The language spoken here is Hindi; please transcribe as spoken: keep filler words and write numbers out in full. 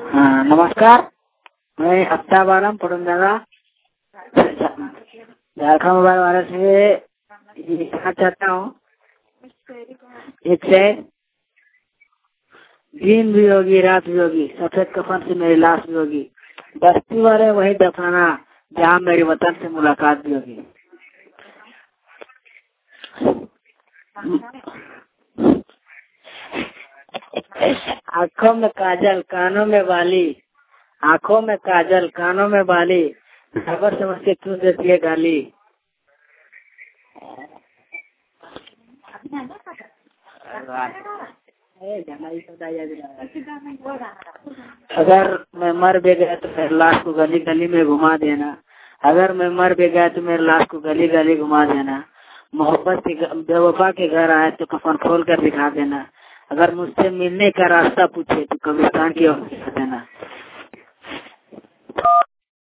हाँ नमस्कार, मैं आफ्ताब आलम पुरंदरा झारखंड मोबाइल वाले से ये कहना चाहता हूँ। एक से दिन भी होगी रात भी होगी, सफेद कफन से मेरी लाश भी होगी, बस्ती वाले वही दफनाना जहाँ मेरी वतन से मुलाकात भी होगी। आँखों में काजल कानों में बाली, आँखों में काजल कानों में बाली, खबर समझ के क्यों देती है गाली। अगर मैं मर भी गया तो मेरी लाश को गली गली में घुमा देना, अगर मैं मर भी गया तो मेरी लाश को गली गली घुमा देना। मोहब्बत के बेवफा के घर आए तो कफन खोल कर दिखा देना, अगर मुझसे मिलने का रास्ता पूछे तो कब्रिस्तान की ओर दिखा देना।